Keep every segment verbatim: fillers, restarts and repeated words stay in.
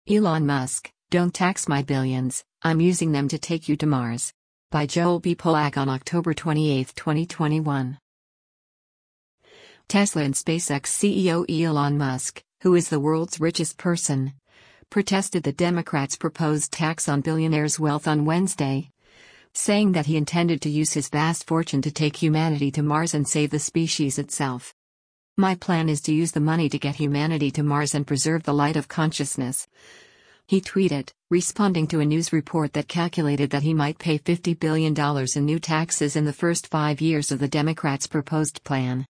Elon Musk, don't tax my billions, I'm using them to take you to Mars. By Joel B. Polak on October twenty-eighth, twenty twenty-one. Tesla and SpaceX C E O Elon Musk, who is the world's richest person, protested the Democrats' proposed tax on billionaires' wealth on Wednesday, saying that he intended to use his vast fortune to take humanity to Mars and save the species itself. "My plan is to use the money to get humanity to Mars and preserve the light of consciousness," he tweeted, responding to a news report that calculated that he might pay fifty billion dollars in new taxes in the first five years of the Democrats' proposed plan.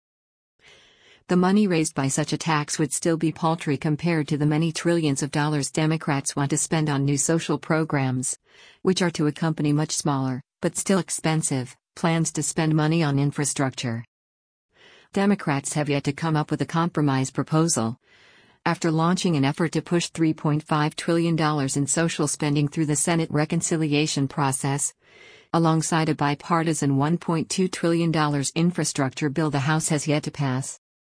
The money raised by such a tax would still be paltry compared to the many trillions of dollars Democrats want to spend on new social programs, which are to accompany much smaller, but still expensive, plans to spend money on infrastructure. Democrats have yet to come up with a compromise proposal, after launching an effort to push three point five trillion dollars in social spending through the Senate reconciliation process, alongside a bipartisan one point two trillion dollars infrastructure bill the House has yet to pass.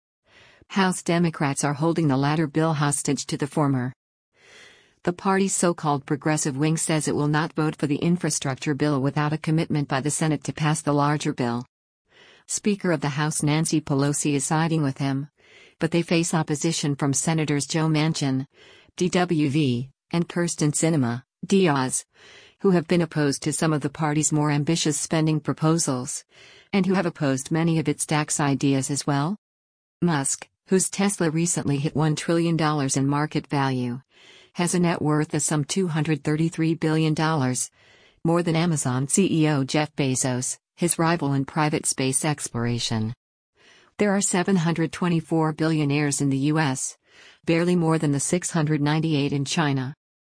House Democrats are holding the latter bill hostage to the former. The party's so-called progressive wing says it will not vote for the infrastructure bill without a commitment by the Senate to pass the larger bill. Speaker of the House Nancy Pelosi is siding with him, but they face opposition from Senators Joe Manchin, D W V, and Kyrsten Sinema, Diaz, who have been opposed to some of the party's more ambitious spending proposals, and who have opposed many of its tax ideas as well. Musk, whose Tesla recently hit one trillion dollars in market value, has a net worth of some two hundred thirty-three billion dollars, more than Amazon C E O Jeff Bezos, his rival in private space exploration. There are seven hundred twenty-four billionaires in the U S, barely more than the six hundred ninety-eight in China.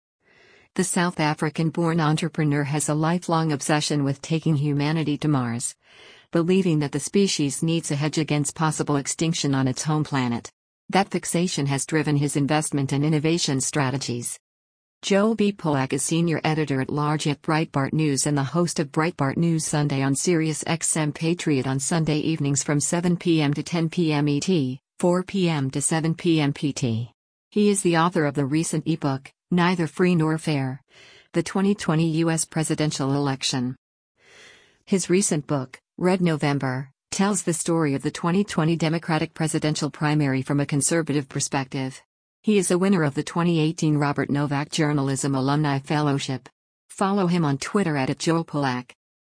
The South African-born entrepreneur has a lifelong obsession with taking humanity to Mars, believing that the species needs a hedge against possible extinction on its home planet. That fixation has driven his investment and innovation strategies. Joel B. Polak is senior editor-at-large at Breitbart News and the host of Breitbart News Sunday on Sirius X M Patriot on Sunday evenings from seven p m to ten p m E T, four p m to seven p m P T. He is the author of the recent ebook, Neither Free Nor Fair: The twenty twenty U S Presidential Election. His recent book, Red November, tells the story of the twenty twenty Democratic presidential primary from a conservative perspective. He is a winner of the twenty eighteen Robert Novak Journalism Alumni Fellowship. Follow him on Twitter at Joel Polak.